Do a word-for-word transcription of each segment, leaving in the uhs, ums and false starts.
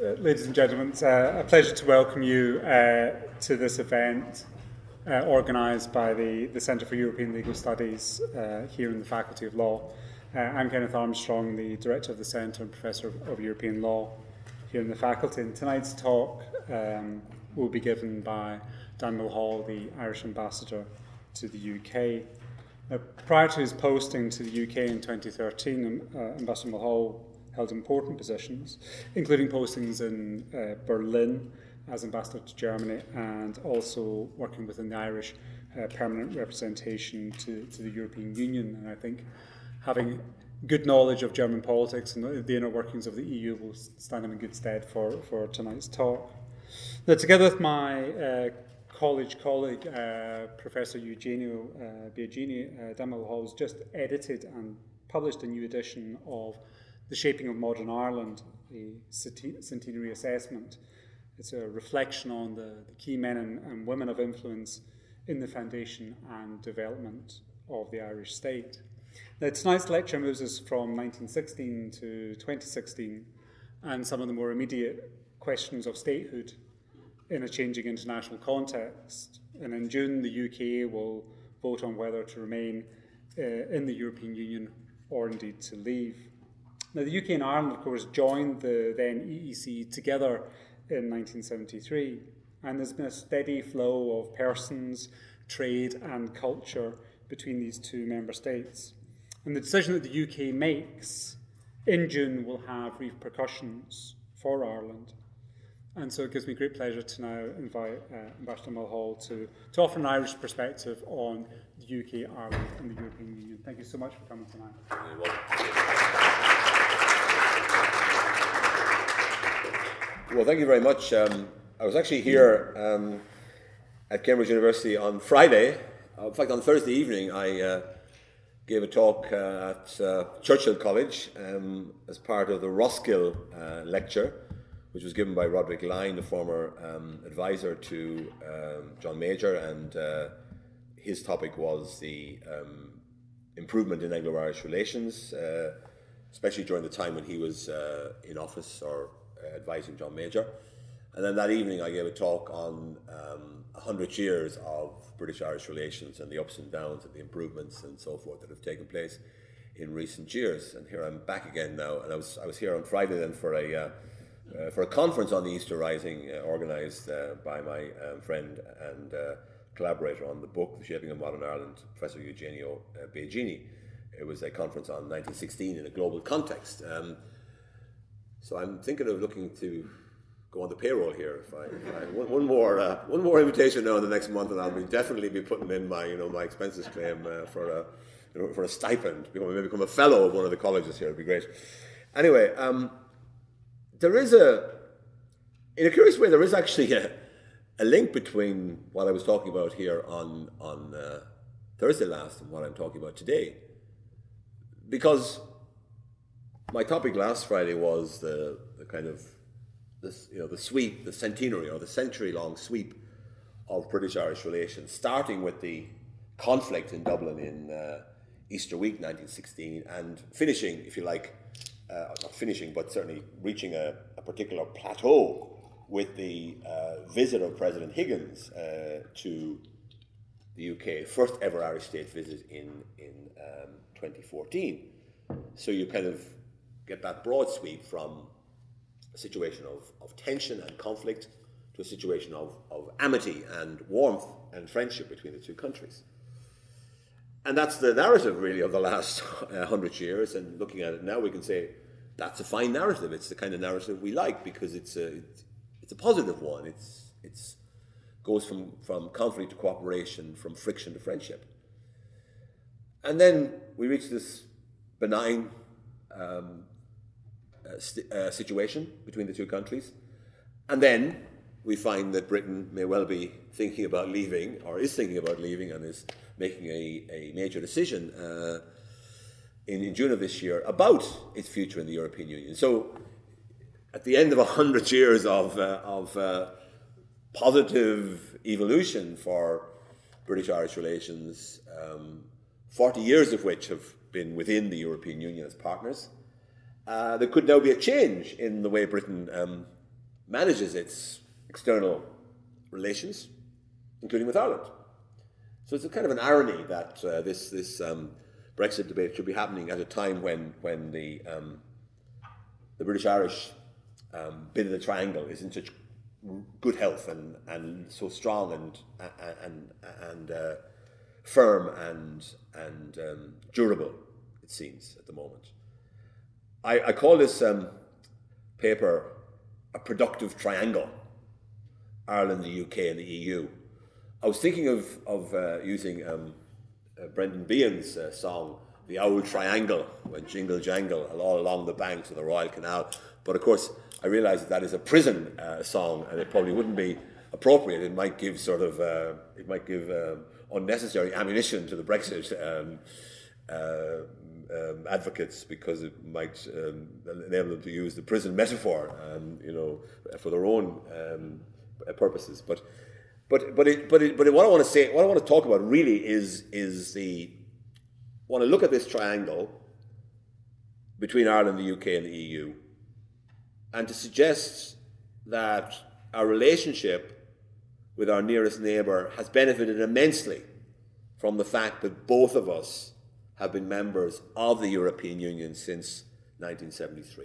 Uh, ladies and gentlemen, it's uh, a pleasure to welcome you uh, to this event uh, organised by the, the Centre for European Legal Studies uh, here in the Faculty of Law. Uh, I'm Kenneth Armstrong, the Director of the Centre and Professor of, of European Law here in the Faculty. And tonight's talk um, will be given by Dan Mulhall, the Irish Ambassador to the U K. Now, prior to his posting to the U K in twenty thirteen, uh, Ambassador Mulhall held important positions, including postings in uh, Berlin as ambassador to Germany and also working within the Irish uh, permanent representation to, to the European Union. And I think having good knowledge of German politics and the inner workings of the E U will stand him in good stead for, for tonight's talk. Now, together with my uh, college colleague, uh, Professor Eugenio uh, Biagini, uh, Dan Mulhall has just edited and published a new edition of The Shaping of Modern Ireland, a centenary assessment. It's a reflection on the, the key men and, and women of influence in the foundation and development of the Irish state. Now, tonight's lecture moves us from nineteen sixteen to twenty sixteen and some of the more immediate questions of statehood in a changing international context. And in June, the U K will vote on whether to remain uh, in the European Union or indeed to leave. Now, the U K and Ireland, of course, joined the then E E C together in nineteen seventy-three, and there's been a steady flow of persons, trade and culture between these two member states. And the decision that the U K makes in June will have repercussions for Ireland. And so it gives me great pleasure to now invite uh, Ambassador Mulhall to, to offer an Irish perspective on the U K, Ireland and the European Union. Thank you so much for coming tonight. You're welcome. Well, thank you very much. Um, I was actually here um, at Cambridge University on Friday. Uh, in fact, on Thursday evening, I uh, gave a talk uh, at uh, Churchill College um, as part of the Roskill uh, lecture, which was given by Roderick Lyne, the former um, advisor to um, John Major, and uh, his topic was the um, improvement in Anglo-Irish relations, uh, especially during the time when he was uh, in office or uh, advising John Major. And then that evening I gave a talk on um, one hundred years of British-Irish relations and the ups and downs and the improvements and so forth that have taken place in recent years. And here I'm back again now, and I was I was here on Friday then for a uh, uh, for a conference on the Easter Rising uh, organised uh, by my um, friend and uh, collaborator on the book The Shaping of Modern Ireland, Professor Eugenio uh, Biagini. It was a conference on nineteen sixteen in a global context. Um, so I'm thinking of looking to go on the payroll here. If I, if I one, one more uh, one more invitation now in the next month, and I'll be definitely be putting in my you know my expenses claim uh, for a you know, for a stipend. Maybe become a fellow of one of the colleges here. It'd be great. Anyway, um, there is a in a curious way there is actually a, a link between what I was talking about here on on uh, Thursday last and what I'm talking about today, because my topic last Friday was the, the kind of this, you know, the sweep, the centenary or the century-long sweep of British-Irish relations, starting with the conflict in Dublin in uh, Easter week nineteen sixteen and finishing, if you like, uh, not finishing, but certainly reaching a, a particular plateau with the uh, visit of President Higgins uh, to the U K, first ever Irish state visit in, in um, twenty fourteen. So you kind of get that broad sweep from a situation of, of tension and conflict to a situation of, of amity and warmth and friendship between the two countries. And that's the narrative, really, of the last uh, hundred years. And looking at it now, we can say that's a fine narrative. It's the kind of narrative we like because it's a, it's a positive one. It's it's goes from, from conflict to cooperation, from friction to friendship. And then we reach this benign um, uh, st- uh, situation between the two countries. And then we find that Britain may well be thinking about leaving, or is thinking about leaving, and is making a, a major decision uh, in, in June of this year about its future in the European Union. So at the end of a hundred years of, uh, of uh, positive evolution for British-Irish relations, um, forty years of which have been within the European Union as partners, uh, there could now be a change in the way Britain um, manages its external relations, including with Ireland. So it's a kind of an irony that uh, this this um, Brexit debate should be happening at a time when when the um, the British-Irish um, bit of the triangle is in such good health and, and so strong and and and uh, firm and and um, durable, it seems, at the moment. I, I call this um, paper a productive triangle: Ireland, the U K, and the E U. I was thinking of of uh, using um, uh, Brendan Behan's uh, song, "The Old Triangle," when jingle jangle all along the banks of the Royal Canal. But of course, I realise that that is a prison uh, song, and it probably wouldn't be appropriate. It might give sort of uh, it might give um, unnecessary ammunition to the Brexit um, uh, um, advocates, because it might um, enable them to use the prison metaphor, um, you know, for their own um, purposes. But but but it, but it, but what I want to say, what I want to talk about really is is the want to look at this triangle between Ireland, the U K, and the E U, and to suggest that our relationship with our nearest neighbour has benefited immensely from the fact that both of us have been members of the European Union since nineteen seventy-three.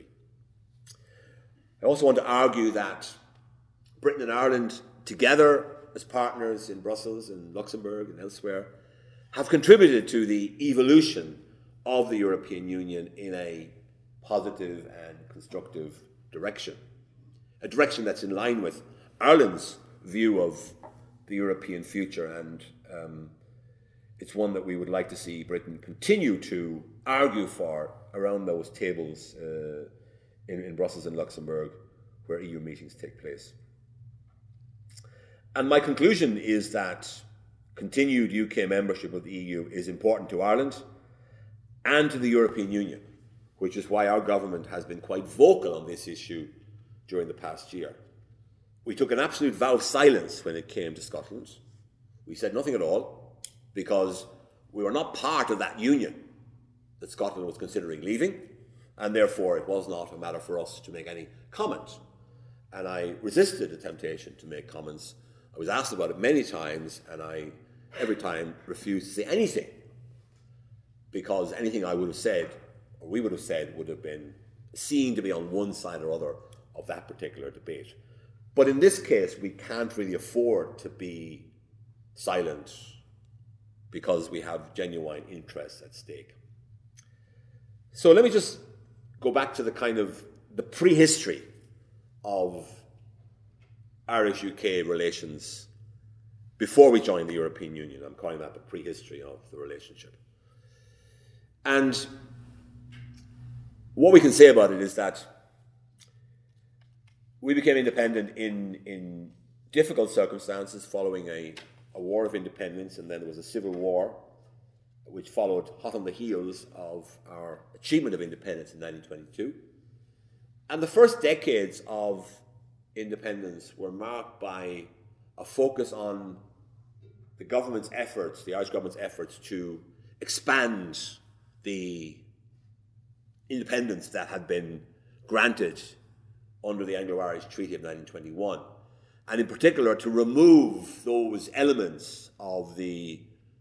I also want to argue that Britain and Ireland, together as partners in Brussels and Luxembourg and elsewhere, have contributed to the evolution of the European Union in a positive and constructive direction. A direction that's in line with Ireland's view of the European future, and um, it's one that we would like to see Britain continue to argue for around those tables uh, in, in Brussels and Luxembourg where E U meetings take place. And my conclusion is that continued U K membership of the E U is important to Ireland and to the European Union, which is why our government has been quite vocal on this issue during the past year. We took an absolute vow of silence when it came to Scotland. We said nothing at all, because we were not part of that union that Scotland was considering leaving, and therefore it was not a matter for us to make any comment. And I resisted the temptation to make comments. I was asked about it many times, and I every time refused to say anything, because anything I would have said, or we would have said, would have been seen to be on one side or other of that particular debate. But in this case, we can't really afford to be silent, because we have genuine interests at stake. So let me just go back to the kind of the prehistory of Irish-U K relations before we joined the European Union. I'm calling that the prehistory of the relationship. And what we can say about it is that we became independent in, in difficult circumstances following a, a war of independence, and then there was a civil war which followed hot on the heels of our achievement of independence in nineteen twenty-two. And the first decades of independence were marked by a focus on the government's efforts, the Irish government's efforts to expand the independence that had been granted under the Anglo-Irish Treaty of nineteen twenty-one, and in particular to remove those elements of the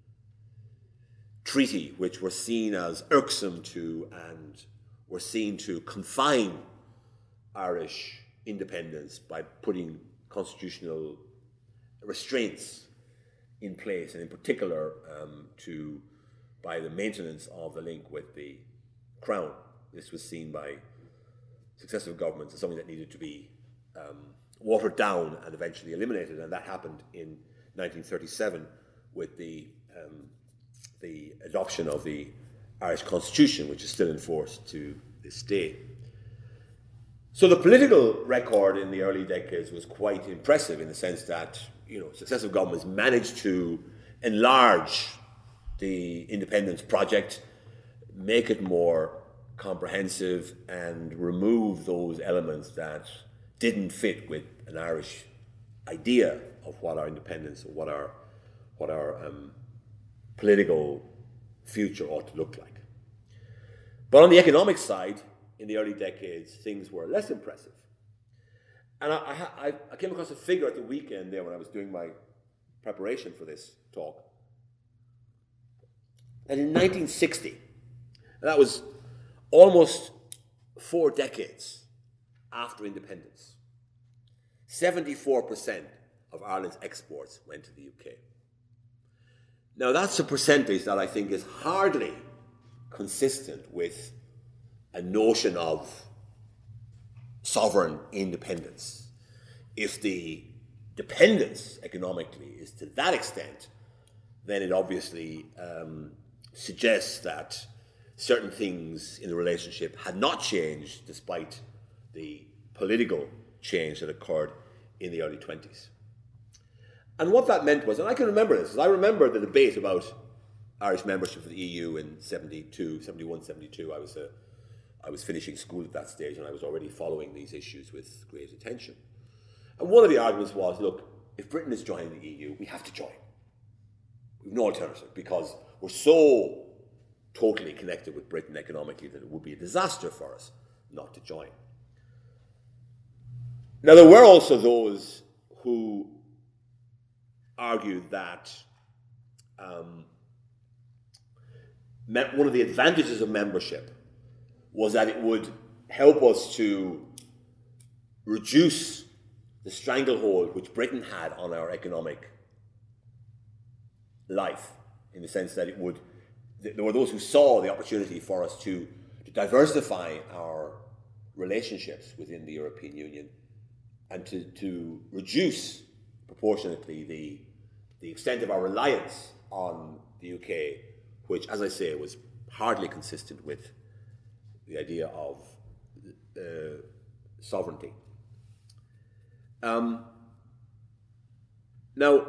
treaty which were seen as irksome to and were seen to confine Irish independence by putting constitutional restraints in place, and in particular um, to by the maintenance of the link with the Crown. This was seen by successive governments as something that needed to be um, watered down and eventually eliminated, and that happened in nineteen thirty-seven with the um, the adoption of the Irish Constitution, which is still in force to this day. So the political record in the early decades was quite impressive, in the sense that, you know, successive governments managed to enlarge the independence project, make it more comprehensive, and remove those elements that didn't fit with an Irish idea of what our independence or what our what our um, political future ought to look like. But on the economic side, in the early decades, things were less impressive. And I, I, I came across a figure at the weekend there when I was doing my preparation for this talk. And in nineteen sixty, and that was almost four decades after independence, seventy-four percent of Ireland's exports went to the U K. Now that's a percentage that I think is hardly consistent with a notion of sovereign independence. If the dependence economically is to that extent, then it obviously um, suggests that certain things in the relationship had not changed despite the political change that occurred in the early twenties. And what that meant was, and I can remember this, I remember the debate about Irish membership of the E U in seventy-two, seventy-one, seventy-two. I was a I was finishing school at that stage, and I was already following these issues with great attention. And one of the arguments was, look, if Britain is joining the E U, we have to join. We have no alternative, because we're so totally connected with Britain economically that it would be a disaster for us not to join. Now, there were also those who argued that um, one of the advantages of membership was that it would help us to reduce the stranglehold which Britain had on our economic life, in the sense that it would, there were those who saw the opportunity for us to, to diversify our relationships within the European Union and to, to reduce proportionately the, the extent of our reliance on the U K, which, as I say, was hardly consistent with the idea of uh, sovereignty. Um, now,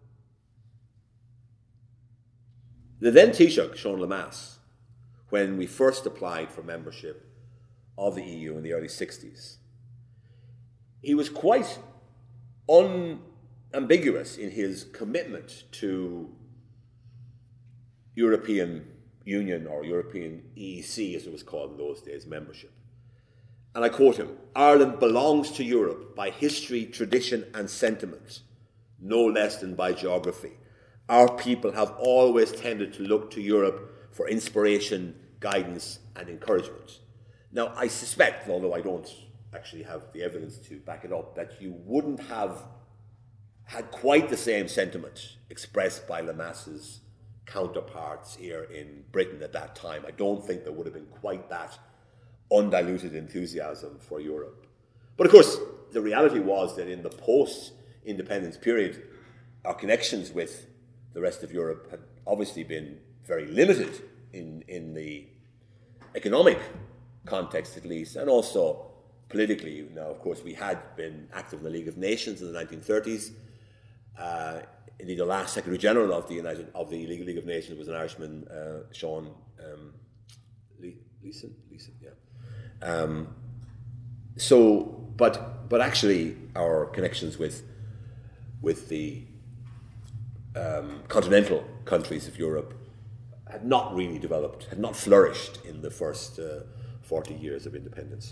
the then Taoiseach, Sean Lemass, when we first applied for membership of the E U in the early sixties, he was quite unambiguous in his commitment to European Union, or European E E C as it was called in those days, membership. And I quote him, "Ireland belongs to Europe by history, tradition and sentiment, no less than by geography. Our people have always tended to look to Europe for inspiration, guidance and encouragement." Now, I suspect, although I don't actually have the evidence to back it up, that you wouldn't have had quite the same sentiment expressed by Lemass's counterparts here in Britain at that time. I don't think there would have been quite that undiluted enthusiasm for Europe. But of course, the reality was that in the post-independence period, our connections with the rest of Europe had obviously been very limited in, in the economic context, at least, and also politically. Now, of course, we had been active in the League of Nations in the nineteen thirties. Uh, indeed, the last Secretary General of the United of the League, League of Nations was an Irishman, uh, Sean um, Le- Leeson. Leeson, yeah. Um, so, but but actually, our connections with with the um, continental countries of Europe had not really developed, had not flourished in the first uh, forty years of independence.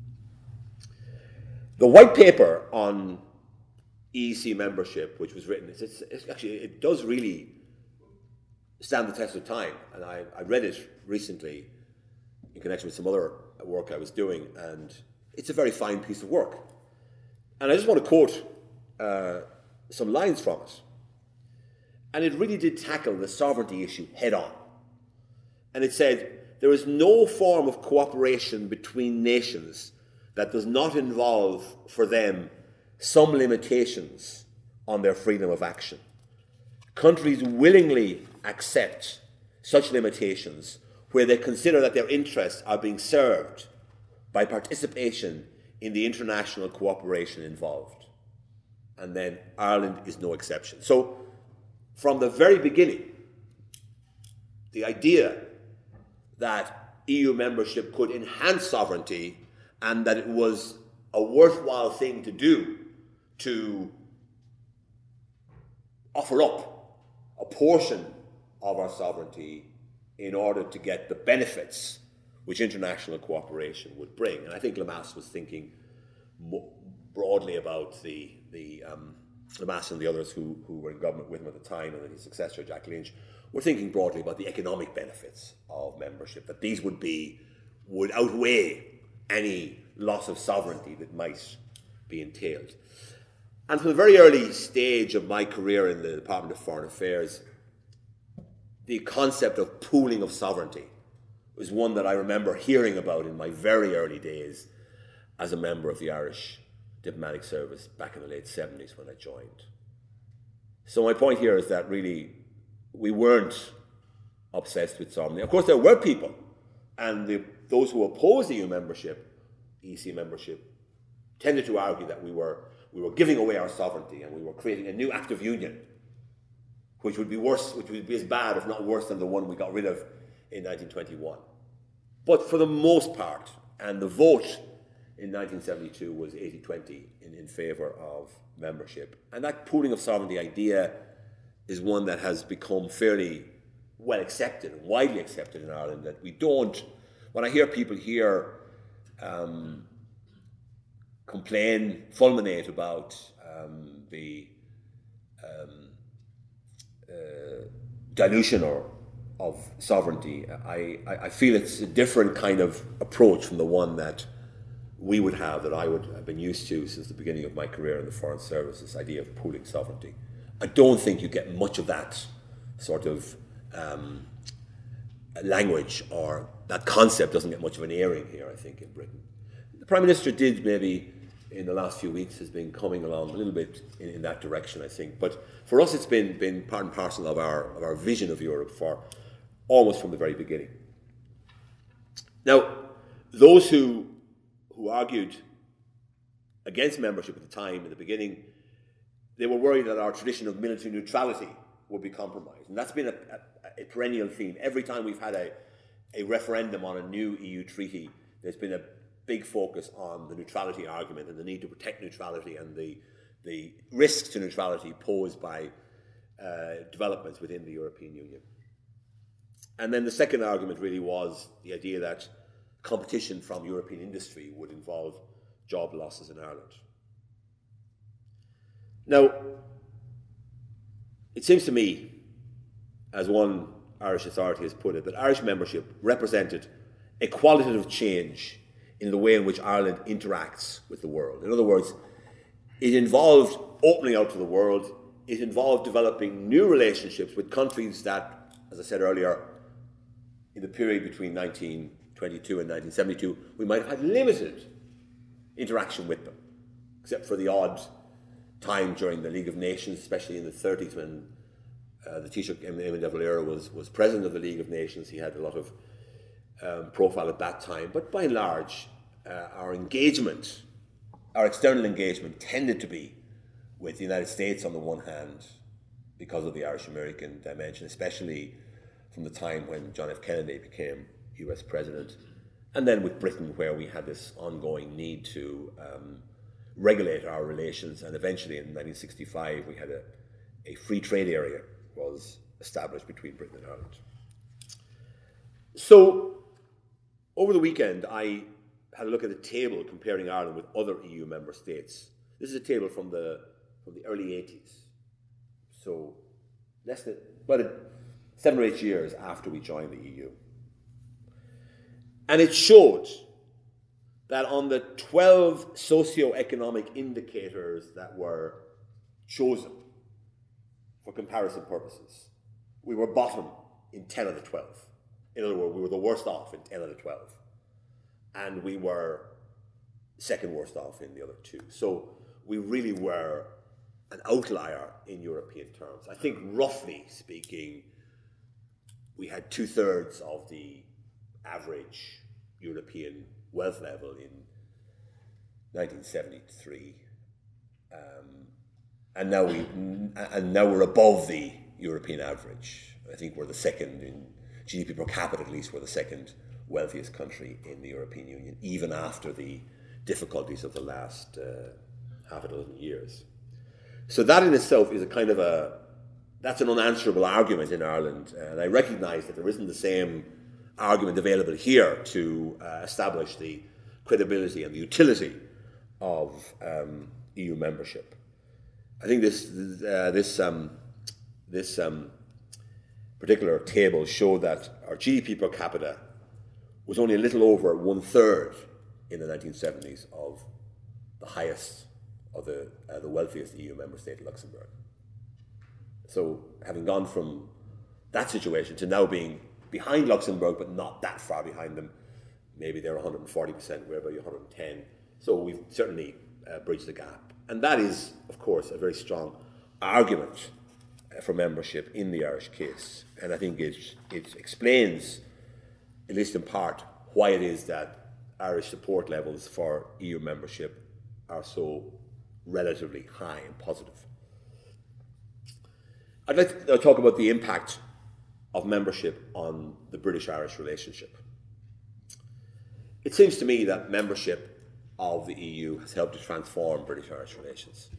The white paper on E E C membership, which was written, it's, it's, it's actually, it does really stand the test of time. And I, I read it recently in connection with some other work I was doing, and it's a very fine piece of work. And I just want to quote uh, some lines from it. And it really did tackle the sovereignty issue head on. And it said, "There is no form of cooperation between nations that does not involve for them some limitations on their freedom of action. Countries willingly accept such limitations where they consider that their interests are being served by participation in the international cooperation involved." And then Ireland is no exception. So, from the very beginning, the idea that E U membership could enhance sovereignty and that it was a worthwhile thing to do to offer up a portion of our sovereignty in order to get the benefits which international cooperation would bring. And I think Lemass was thinking broadly about the the um, Lemass and the others who, who were in government with him at the time, and then his successor, Jack Lynch, were thinking broadly about the economic benefits of membership, that these would be, would outweigh any loss of sovereignty that might be entailed. And from the very early stage of my career in the Department of Foreign Affairs, the concept of pooling of sovereignty was one that I remember hearing about in my very early days as a member of the Irish Diplomatic Service back in the late seventies when I joined. So my point here is that really we weren't obsessed with sovereignty. Of course, there were people, and the, those who opposed E U membership, E C membership, tended to argue that we were we were giving away our sovereignty and we were creating a new act of union, which would be worse, which would be as bad, if not worse, than the one we got rid of in nineteen twenty-one. But for the most part, and the vote in nineteen seventy-two was eighty twenty in, in favour of membership. And that pooling of sovereignty idea is one that has become fairly well accepted and widely accepted in Ireland, that we don't, when I hear people here um, complain, fulminate about um, the um, uh, dilution or of sovereignty, I, I, I feel it's a different kind of approach from the one that we would have, that I would have been used to since the beginning of my career in the Foreign Service, this idea of pooling sovereignty. I don't think you get much of that sort of um, language, or that concept doesn't get much of an airing here, I think, in Britain. The Prime Minister did maybe in the last few weeks has been coming along a little bit in, in that direction, I think. But for us, it's been, been part and parcel of our, of our vision of Europe for almost from the very beginning. Now, those who who argued against membership at the time, in the beginning, they were worried that our tradition of military neutrality would be compromised. And that's been a, a, a perennial theme. Every time we've had a, a referendum on a new E U treaty, there's been a big focus on the neutrality argument and the need to protect neutrality and the, the risks to neutrality posed by uh, developments within the European Union. And then the second argument really was the idea that competition from European industry would involve job losses in Ireland. Now, it seems to me, as one Irish authority has put it, that Irish membership represented a qualitative change in the way in which Ireland interacts with the world. In other words, it involved opening out to the world. It involved developing new relationships with countries that, as I said earlier, in the period between nineteen twenty-two and nineteen seventy-two, we might have had limited interaction with them, except for the odd time during the League of Nations, especially in the thirties when uh, the Taoiseach Eamon de Valera was, was president of the League of Nations. He had a lot of um, profile at that time. But by and large, uh, our engagement, our external engagement tended to be with the United States on the one hand, because of the Irish-American dimension, especially from the time when John F. Kennedy became U S President, and then with Britain, where we had this ongoing need to um, regulate our relations, and eventually in nineteen sixty-five we had a, a free trade area was established between Britain and Ireland. So over the weekend I had a look at a table comparing Ireland with other E U member states. This is a table from the from the early eighties, so less than well, seven or eight years after we joined the E U. And it showed that on the twelve socio-economic indicators that were chosen for comparison purposes, we were bottom in ten of the twelve. In other words, we were the worst off in ten of the twelve. And we were second worst off in the other two. So we really were an outlier in European terms. I think, roughly speaking, we had two-thirds of the average European wealth level in nineteen seventy-three, um, and now we and now we're above the European average. I think we're the second in G D P per capita, at least we're the second wealthiest country in the European Union, even after the difficulties of the last uh, half a dozen years. So that in itself is a kind of a that's an unanswerable argument in Ireland, and I recognise that there isn't the same argument available here to uh, establish the credibility and the utility of um, E U membership. I think this uh, this um, this um, particular table showed that our G D P per capita was only a little over one third in the nineteen seventies of the highest of the uh, the wealthiest E U member state, Luxembourg. So, having gone from that situation to now being behind Luxembourg, but not that far behind them, maybe they're one hundred forty percent, we're about one hundred ten. So we've certainly uh, bridged the gap. And that is, of course, a very strong argument uh, for membership in the Irish case. And I think it, it explains, at least in part, why it is that Irish support levels for E U membership are so relatively high and positive. I'd like to talk about the impact of membership on the British-Irish relationship. It seems to me that membership of the E U has helped to transform British-Irish relations.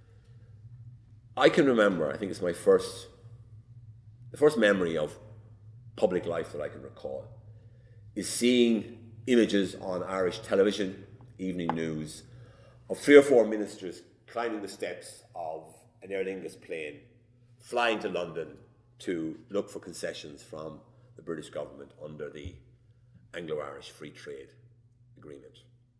I can remember, I think it's my first, the first memory of public life that I can recall, is seeing images on Irish television, evening news, of three or four ministers climbing the steps of an Aer Lingus plane, flying to London to look for concessions from the British government under the Anglo-Irish Free Trade Agreement.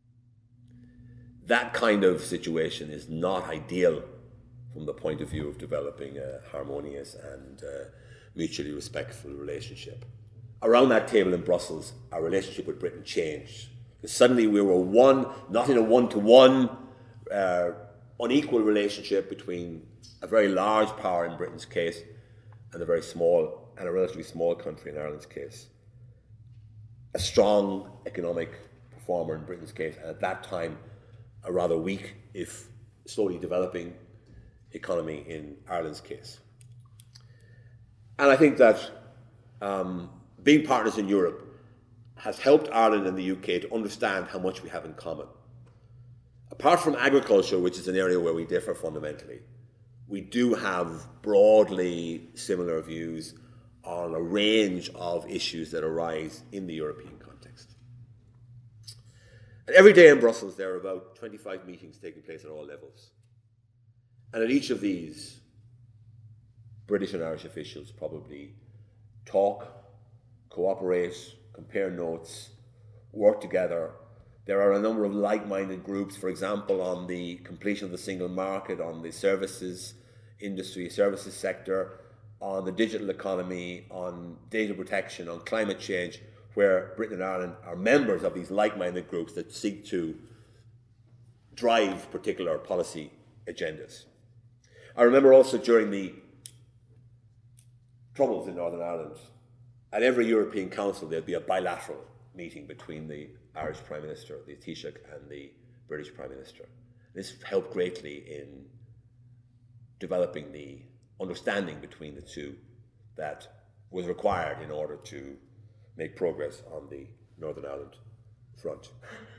That kind of situation is not ideal from the point of view of developing a harmonious and uh, mutually respectful relationship. Around that table in Brussels, our relationship with Britain changed. Because suddenly we were one, not in a one-to-one, uh, unequal relationship between a very large power in Britain's case and a very small, and a relatively small country in Ireland's case. A strong economic performer in Britain's case, and at that time, a rather weak, if slowly developing, economy in Ireland's case. And I think that um, being partners in Europe has helped Ireland and the U K to understand how much we have in common. Apart from agriculture, which is an area where we differ fundamentally, we do have broadly similar views on a range of issues that arise in the European context. And every day in Brussels, there are about twenty-five meetings taking place at all levels. And at each of these, British and Irish officials probably talk, cooperate, compare notes, work together. There are a number of like-minded groups, for example, on the completion of the single market, on the services industry, services sector, on the digital economy, on data protection, on climate change, where Britain and Ireland are members of these like-minded groups that seek to drive particular policy agendas. I remember also during the troubles in Northern Ireland, at every European Council there'd be a bilateral meeting between the Irish Prime Minister, the Taoiseach, and the British Prime Minister. This helped greatly in developing the understanding between the two that was required in order to make progress on the Northern Ireland front.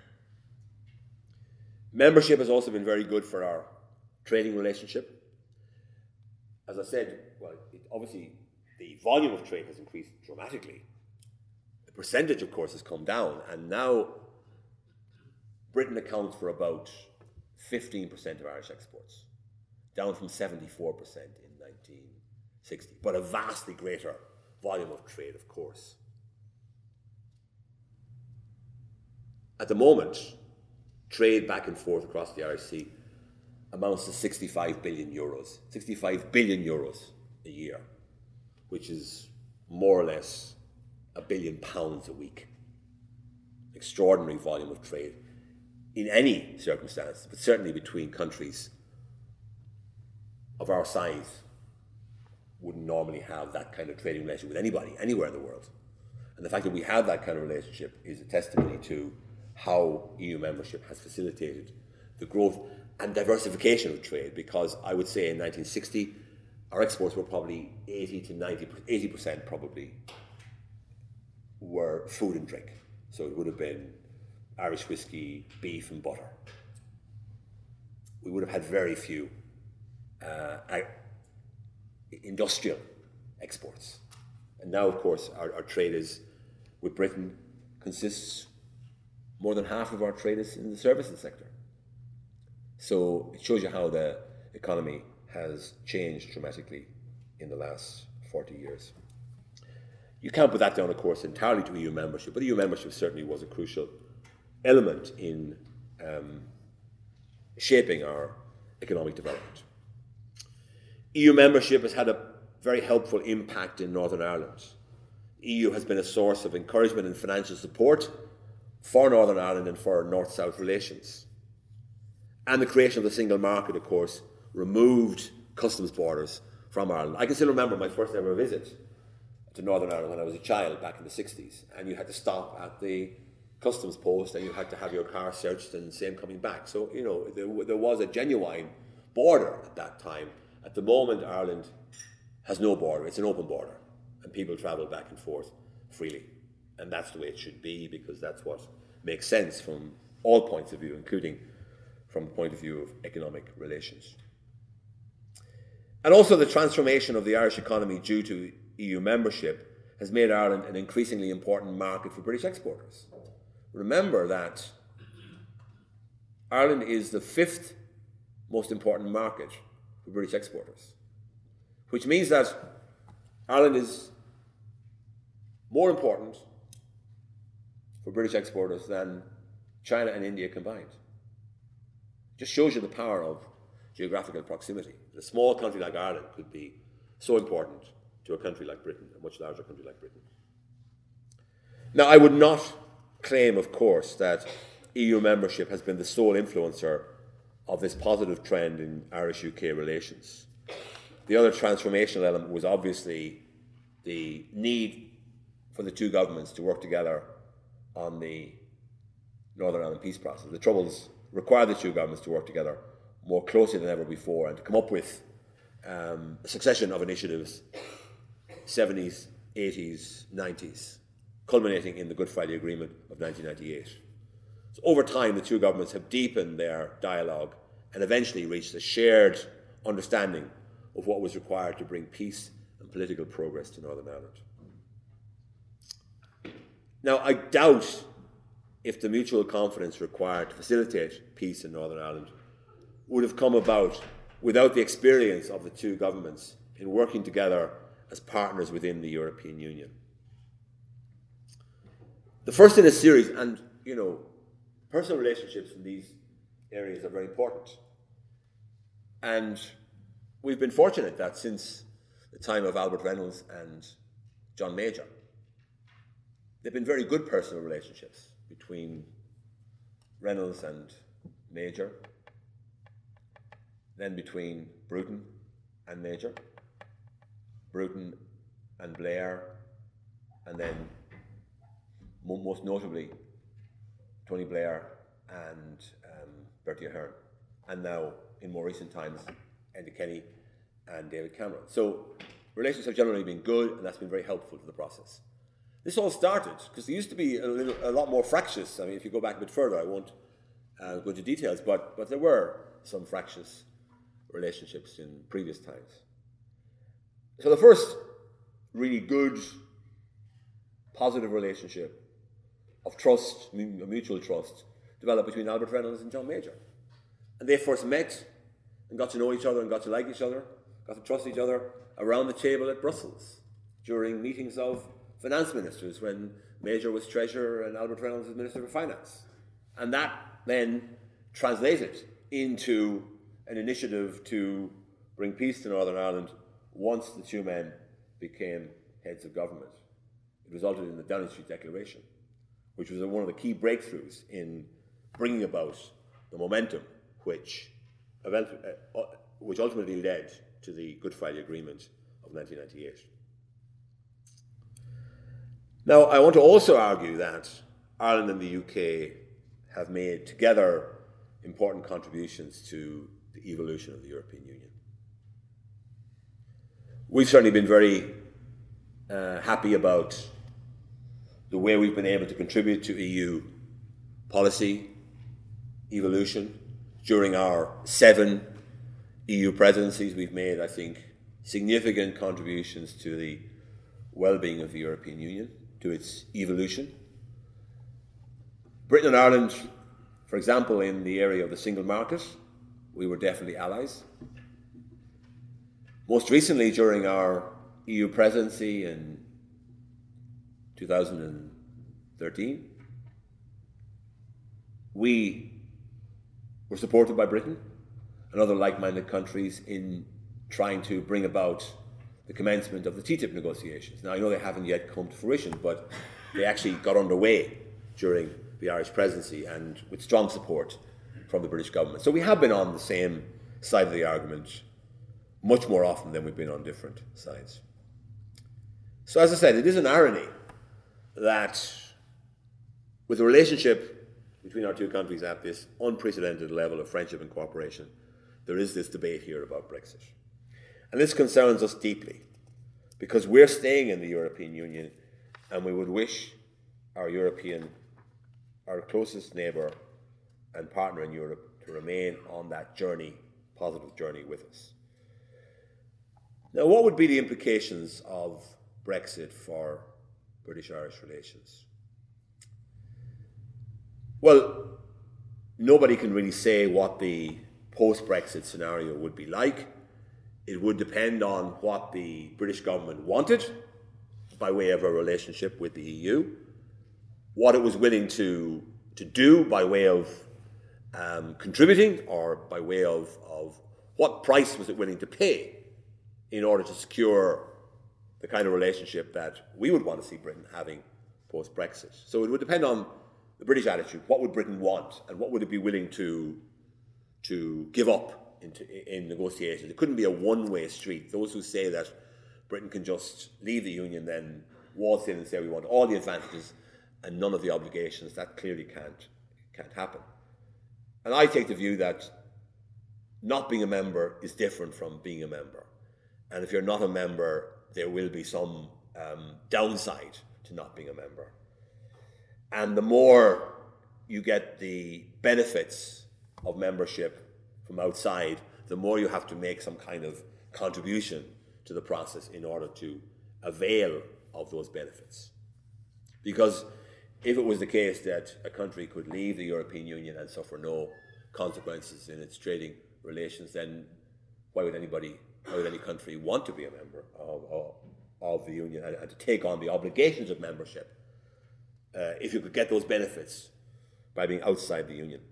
Membership has also been very good for our trading relationship. As I said, well, it, obviously the volume of trade has increased dramatically. The percentage, of course, has come down, and now Britain accounts for about fifteen percent of Irish exports, down from seventy-four percent in nineteen sixty, but a vastly greater volume of trade, of course. At the moment, trade back and forth across the Irish Sea amounts to sixty-five billion euros, sixty-five billion euros a year, which is more or less a billion pounds a week. Extraordinary volume of trade in any circumstance, but certainly between countries of our size wouldn't normally have that kind of trading relationship with anybody, anywhere in the world. And the fact that we have that kind of relationship is a testimony to how E U membership has facilitated the growth and diversification of trade, because I would say in nineteen sixty, our exports were probably eighty to ninety, eighty percent probably were food and drink. So it would have been Irish whiskey, beef and butter. We would have had very few uh, industrial exports. And now, of course, our, our trade is, with Britain, consists, more than half of our trade is in the services sector. So it shows you how the economy has changed dramatically in the last forty years. You can't put that down, of course, entirely to E U membership, but E U membership certainly was a crucial element in um, shaping our economic development. E U membership has had a very helpful impact in Northern Ireland. E U has been a source of encouragement and financial support for Northern Ireland and for North-South relations. And the creation of the single market, of course, removed customs borders from Ireland. I can still remember my first ever visit to Northern Ireland when I was a child back in the sixties, and you had to stop at the customs post and you had to have your car searched and same coming back. So, you know, there, there was a genuine border at that time. At the moment, Ireland has no border. It's an open border, and people travel back and forth freely. And that's the way it should be, because that's what makes sense from all points of view, including from the point of view of economic relations. And also the transformation of the Irish economy due to E U membership has made Ireland an increasingly important market for British exporters. Remember that Ireland is the fifth most important market for British exporters, which means that Ireland is more important for British exporters than China and India combined. Just shows you the power of geographical proximity. A small country like Ireland could be so important to a country like Britain, a much larger country like Britain. Now, I would not claim, of course, that E U membership has been the sole influencer of this positive trend in Irish-U K relations. The other transformational element was obviously the need for the two governments to work together on the Northern Ireland peace process. The Troubles required the two governments to work together more closely than ever before and to come up with um, a succession of initiatives, seventies, eighties, nineties, culminating in the Good Friday Agreement of nineteen ninety-eight. So over time, the two governments have deepened their dialogue and eventually reached a shared understanding of what was required to bring peace and political progress to Northern Ireland. Now, I doubt if the mutual confidence required to facilitate peace in Northern Ireland would have come about without the experience of the two governments in working together as partners within the European Union. The first in a series, and, you know, personal relationships in these areas are very important. And we've been fortunate that since the time of Albert Reynolds and John Major, they've been very good personal relationships between Reynolds and Major, then between Bruton and Major, Bruton and Blair, and then most notably Tony Blair and um, Bertie Ahern, and now in more recent times Enda Kenny and David Cameron. So relations have generally been good, and that's been very helpful to the process. This all started because there used to be a, little, a lot more fractious. I mean, if you go back a bit further, I won't uh, go into details, but, but there were some fractious relationships in previous times. So the first really good, positive relationship of trust, mutual trust, developed between Albert Reynolds and John Major. And they first met and got to know each other and got to like each other, got to trust each other around the table at Brussels during meetings of finance ministers when Major was Treasurer and Albert Reynolds was Minister for Finance. And that then translated into an initiative to bring peace to Northern Ireland once the two men became heads of government. It resulted in the Downing Street Declaration, which was one of the key breakthroughs in bringing about the momentum which, which ultimately led to the Good Friday Agreement of nineteen ninety-eight. Now, I want to also argue that Ireland and the U K have made together important contributions to the evolution of the European Union. We've certainly been very uh, happy about the way we've been able to contribute to E U policy evolution. During our seven E U presidencies, we've made, I think, significant contributions to the well-being of the European Union, to its evolution. Britain and Ireland, for example, in the area of the single market, we were definitely allies. Most recently, during our E U presidency in two thousand thirteen, we were supported by Britain and other like-minded countries in trying to bring about the commencement of the T T I P negotiations. Now, I know they haven't yet come to fruition, but they actually got underway during the Irish presidency and with strong support from the British government. So we have been on the same side of the argument much more often than we've been on different sides. So as I said, it is an irony that with the relationship between our two countries at this unprecedented level of friendship and cooperation, there is this debate here about Brexit. And this concerns us deeply because we're staying in the European Union and we would wish our European, our closest neighbour and partner in Europe to remain on that journey, positive journey with us. Now, what would be the implications of Brexit for British-Irish relations? Well, nobody can really say what the post-Brexit scenario would be like. It would depend on what the British government wanted by way of a relationship with the E U, what it was willing to, to do by way of um, contributing or by way of, of what price was it willing to pay in order to secure the kind of relationship that we would want to see Britain having post-Brexit. So it would depend on the British attitude. What would Britain want and what would it be willing to, to give up into, in negotiations? It couldn't be a one-way street. Those who say that Britain can just leave the Union, then waltz in and say we want all the advantages and none of the obligations, that clearly can't, can't happen. And I take the view that not being a member is different from being a member. And if you're not a member, there will be some um, downside to not being a member. And the more you get the benefits of membership from outside, the more you have to make some kind of contribution to the process in order to avail of those benefits. Because if it was the case that a country could leave the European Union and suffer no consequences in its trading relations, then why would anybody, why would any country want to be a member of, of, of the Union and, and to take on the obligations of membership uh, if you could get those benefits by being outside the Union?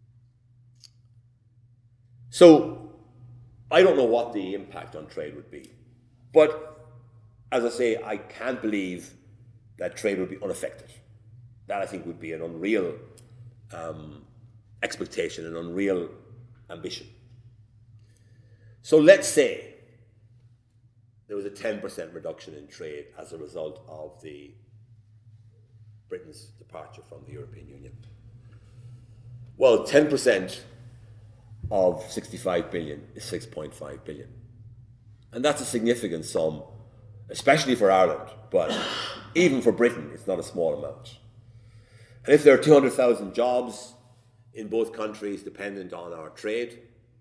So I don't know what the impact on trade would be, but as I say, I can't believe that trade would be unaffected. That, I think, would be an unreal um, expectation, an unreal ambition. So let's say there was a ten percent reduction in trade as a result of the Britain's departure from the European Union. Well, ten percent of sixty-five billion is six point five billion. And that's a significant sum, especially for Ireland, but even for Britain, it's not a small amount. And if there are two hundred thousand jobs in both countries dependent on our trade,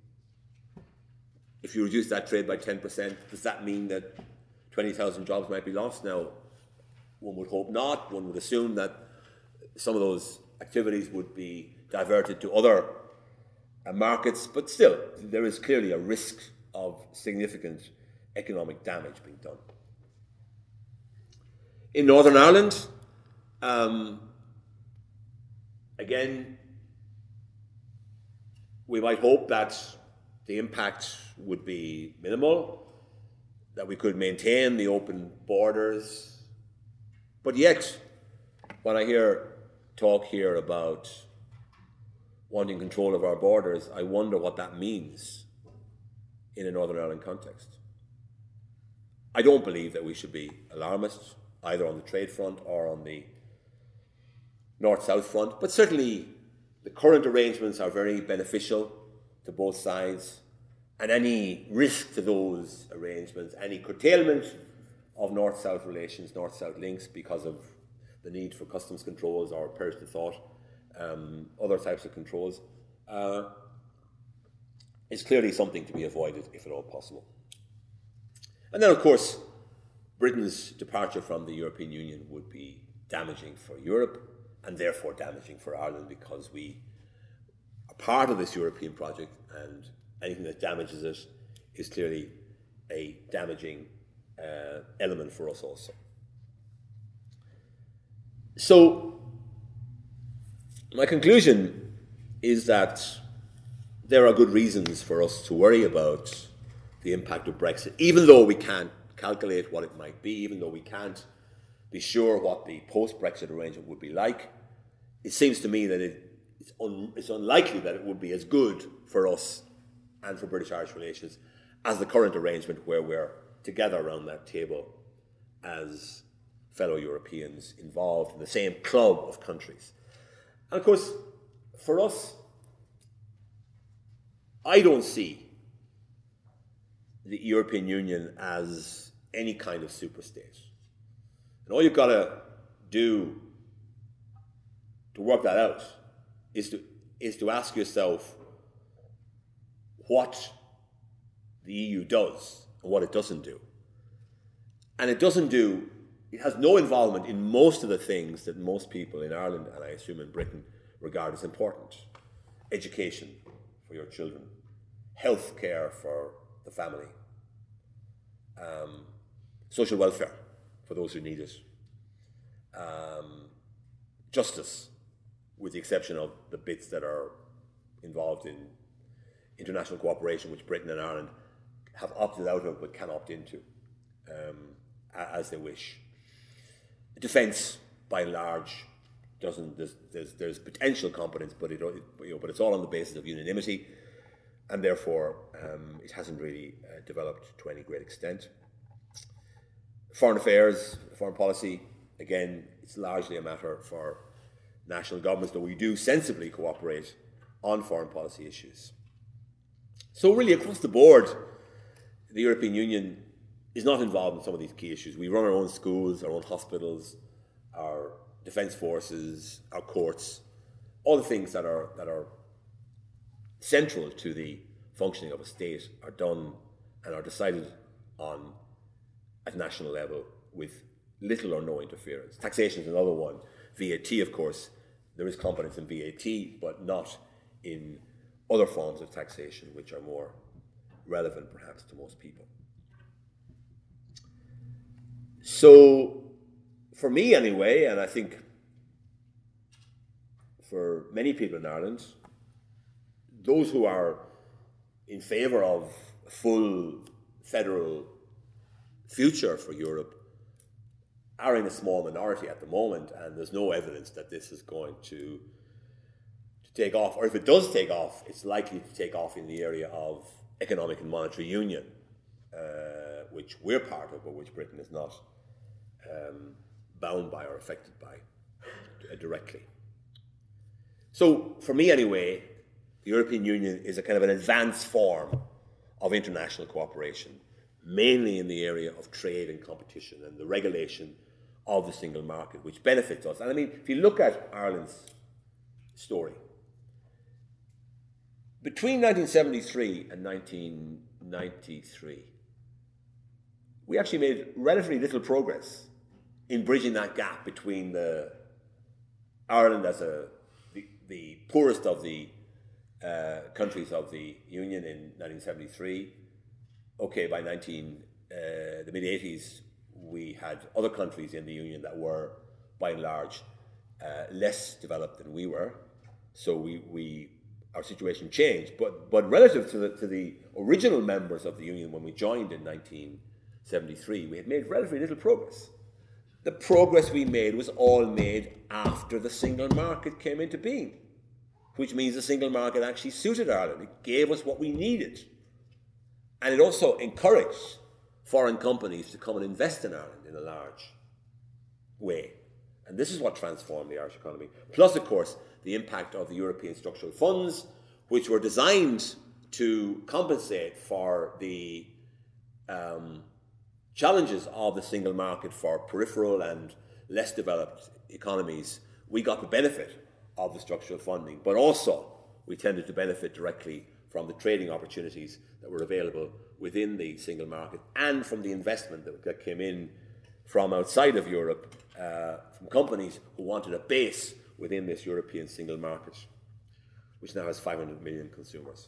if you reduce that trade by ten percent, does that mean that twenty thousand jobs might be lost? Now, one would hope not. One would assume that some of those activities would be diverted to other uh, markets, but still, there is clearly a risk of significant economic damage being done. In Northern Ireland, um, again, we might hope that the impact would be minimal, that we could maintain the open borders. But yet, when I hear talk here about wanting control of our borders, I wonder what that means in a Northern Ireland context. I don't believe that we should be alarmists, either on the trade front or on the north-south front, but certainly the current arrangements are very beneficial to both sides, and any risk to those arrangements, any curtailment of north-south relations, north-south links because of the need for customs controls or perish to thought, um, other types of controls, uh, is clearly something to be avoided if at all possible. And then, of course, Britain's departure from the European Union would be damaging for Europe and therefore damaging for Ireland, because we a part of this European project, and anything that damages it is clearly a damaging uh, element for us also. So, my conclusion is that there are good reasons for us to worry about the impact of Brexit, even though we can't calculate what it might be, even though we can't be sure what the post-Brexit arrangement would be like. It seems to me that it, it's, un, it's unlikely that it would be as good for us and for British-Irish relations as the current arrangement, where we're together around that table as fellow Europeans involved in the same club of countries. And of course, for us, I don't see the European Union as any kind of superstate. And all you've got to do to work that out is to, is to ask yourself what the E U does and what it doesn't do. And it doesn't do, it has no involvement in most of the things that most people in Ireland, and I assume in Britain, regard as important. Education for your children, health care for the family, um, social welfare for those who need it, um, justice, with the exception of the bits that are involved in international cooperation, which Britain and Ireland have opted out of but can opt into um, as they wish. Defence, by and large, doesn't. There's, there's, there's potential competence, but it, you know, but it's all on the basis of unanimity, and therefore um, it hasn't really uh, developed to any great extent. Foreign affairs, foreign policy, again, it's largely a matter for national governments, though we do sensibly cooperate on foreign policy issues. So really, across the board, the European Union is not involved in some of these key issues. We run our own schools, our own hospitals, our defence forces, our courts, all the things that are that are central to the functioning of a state are done and are decided on at national level with little or no interference. Taxation is another one. V A T, of course, there is competence in V A T, but not in other forms of taxation, which are more relevant perhaps to most people. So, for me anyway, and I think for many people in Ireland, those who are in favour of a full federal future for Europe are in a small minority at the moment, and there's no evidence that this is going to, to take off. Or if it does take off, it's likely to take off in the area of economic and monetary union, uh, which we're part of, but which Britain is not um, bound by or affected by uh, directly. So, for me anyway, the European Union is a kind of an advanced form of international cooperation, mainly in the area of trade and competition and the regulation of the single market, which benefits us. And I mean, if you look at Ireland's story, between nineteen seventy-three and nineteen ninety-three, we actually made relatively little progress in bridging that gap between the Ireland as a the, the poorest of the uh, countries of the Union in nineteen seventy-three. Okay, by nineteen uh, the mid eighties, we had other countries in the Union that were, by and large, uh, less developed than we were. So we, we our situation changed. But but relative to the to the original members of the Union when we joined in nineteen seventy-three, we had made relatively little progress. The progress we made was all made after the single market came into being, which means the single market actually suited Ireland. It gave us what we needed. And it also encouraged foreign companies to come and invest in Ireland in a large way. And this is what transformed the Irish economy. Plus, of course, the impact of the European structural funds, which were designed to compensate for the um, challenges of the single market for peripheral and less developed economies. We got the benefit of the structural funding, but also we tended to benefit directly from the trading opportunities that were available within the single market and from the investment that, that came in from outside of Europe, uh, from companies who wanted a base within this European single market. which now has five hundred million consumers.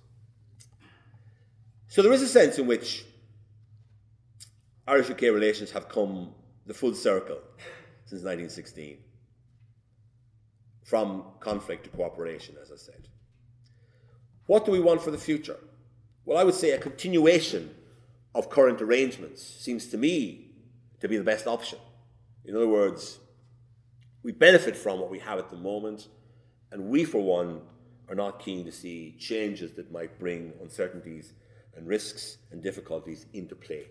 So there is a sense in which Irish-U K relations have come the full circle since nineteen sixteen, from conflict to cooperation, as I said. What do we want for the future? Well, I would say a continuation of current arrangements seems to me to be the best option. In other words, we benefit from what we have at the moment, and we, for one, are not keen to see changes that might bring uncertainties and risks and difficulties into play.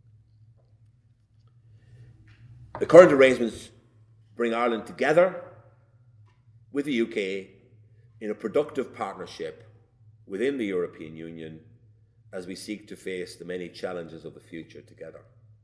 The current arrangements bring Ireland together with the U K in a productive partnership within the European Union as we seek to face the many challenges of the future together.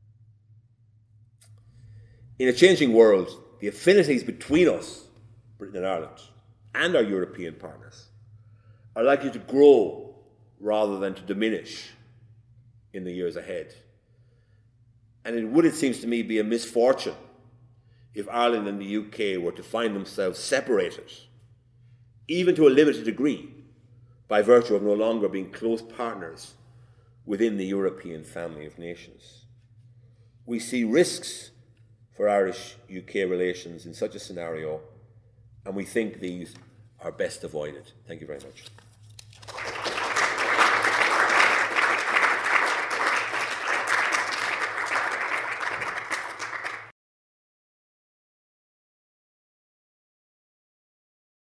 In a changing world, the affinities between us, Britain and Ireland, and our European partners are likely to grow rather than to diminish in the years ahead. And it would, it seems to me, be a misfortune if Ireland and the U K were to find themselves separated, even to a limited degree, by virtue of no longer being close partners within the European family of nations. We see risks for Irish-U K relations in such a scenario, and we think these are best avoided. Thank you very much.